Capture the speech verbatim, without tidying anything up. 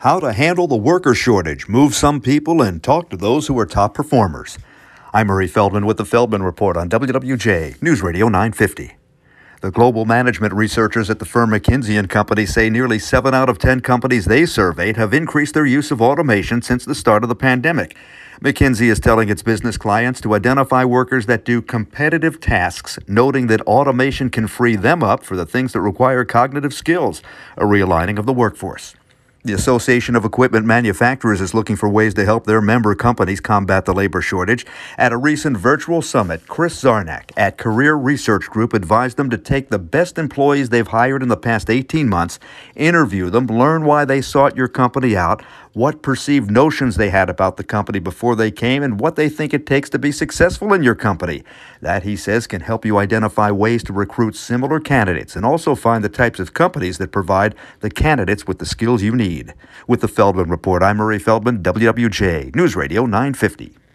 How to handle the worker shortage, move some people, and talk to those who are top performers. I'm Murray Feldman with the Feldman Report on W W J News Radio nine fifty. The global management researchers at the firm McKinsey and Company say nearly seven out of ten companies they surveyed have increased their use of automation since the start of the pandemic. McKinsey is telling its business clients to identify workers that do competitive tasks, noting that automation can free them up for the things that require cognitive skills, a realigning of the workforce. The Association of Equipment Manufacturers is looking for ways to help their member companies combat the labor shortage. At a recent virtual summit, Chris Zarnak at Career Research Group advised them to take the best employees they've hired in the past eighteen months, interview them, learn why they sought your company out, what perceived notions they had about the company before they came, and what they think it takes to be successful in your company. That, he says, can help you identify ways to recruit similar candidates and also find the types of companies that provide the candidates with the skills you need. With the Feldman Report, I'm Murray Feldman, W W J News Radio nine fifty.